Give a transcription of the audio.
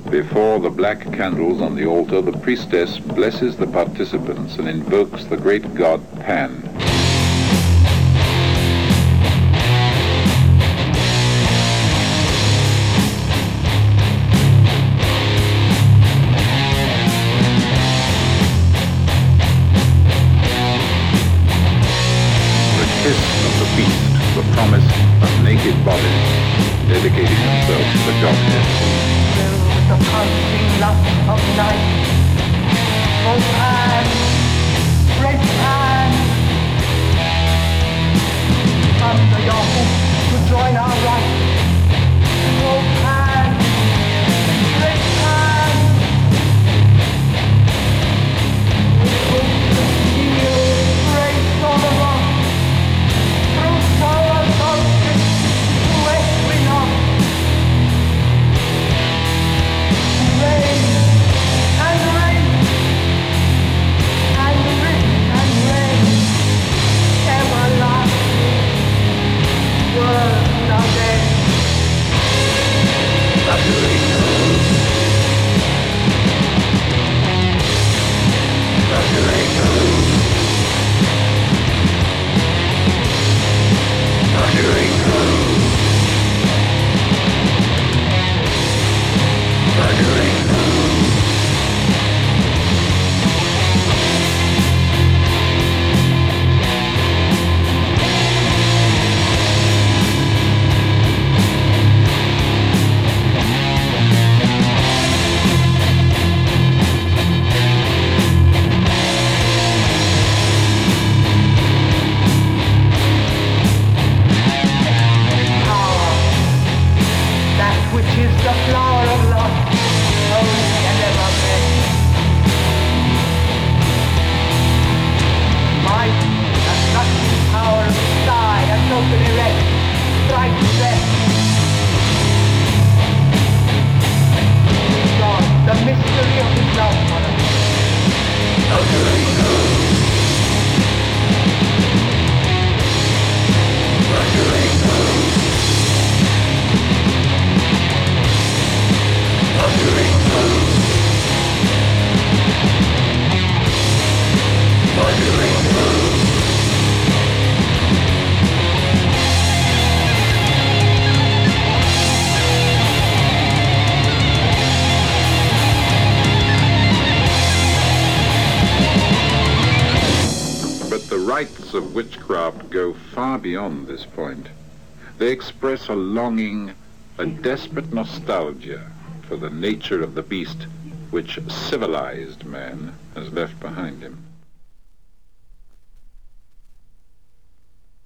Before the black candles on the altar, the priestess blesses the participants and invokes the great god Pan. The kiss of the beast, the promise of naked bodies, dedicating themselves to the Godhead. The consuming lust of night, both hands, great hands, under your hoof to join our right, both hands, great hands, with hoops of steel braced on the rock, through solar solstice to equinox. Rain and rain and rain, everlasting world without end. The flower of love, holy and ever blessed. Might, the touching power of the sky, a token erect, bright blessed. God, the mystery of his love for us. But the rites of witchcraft go far beyond this point. They express a longing, a desperate nostalgia for the nature of the beast which civilized man has left behind him.